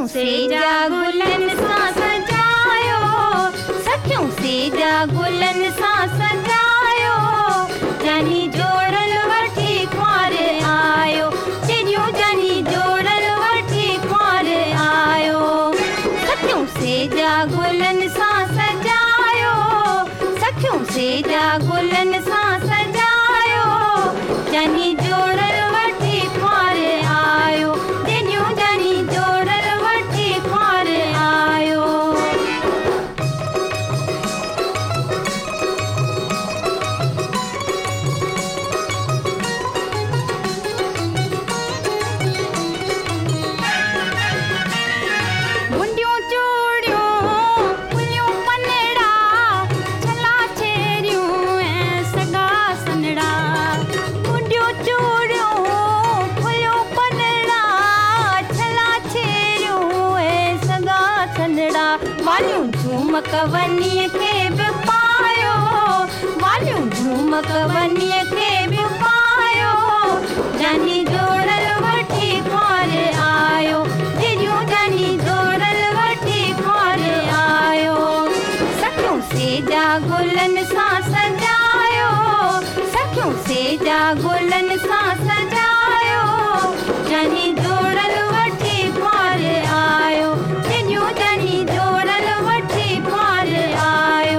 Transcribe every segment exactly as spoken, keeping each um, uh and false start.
सखियों से जा गुलन सां सजायो, सखियों से जा गुलन सां सजायो, जानी जोड़ल वठी कुंवर आयो, चिड़ियूं जानी जोड़ल वठी कुंवर आयो। सखियों से जा गुलन सां सजायो, सखियों से जा गुलन सां सजायो, जानी जोड़ल वठी कुंवर आयो, चिड़ियूं जानी जोड़ल वठी कुंवर आयो। मुंडियूं चूड़ियूं फुलियूं पनड़ा, छला छेरियूं ऐं सगा सनड़ा। मुंडियूं चूड़ियूं फुलियूं पनड़ा, छला छेरियूं ऐं सगा सनड़ा। वालियूं झूमक वनीअ खे बि पायो, वालियूं झूमक वनीअ खे बि पायो, जानी जोड़ल वठी कुंवर आयो, चिड़ियूं जानी जोड़ल वठी कुंवर आयो। सखियों से जा गुलन सां सजायो, सखियों से जा गुलन सां सजायो, जानी जोड़ल वठी कुंवर आयो, चिड़ियूं जानी जोड़ल वठी कुंवर आयो।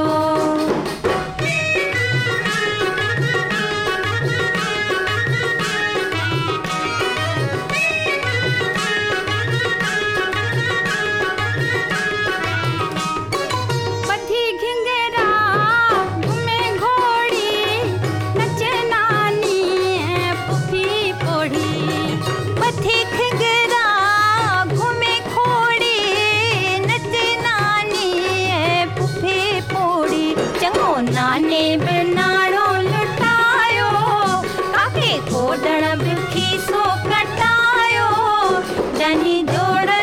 बधी घिंगरा घुमे घोड़ी, नचे नानी ऐं पुफी पोड़ी। बधी घिंगरा घुमे घोड़ी, नचे नानी ऐं पुफी पोड़ी। चङो नाने बि नाड़ो लुटायो, काके खोॾण बि खीसो कटायो, जानी जोड़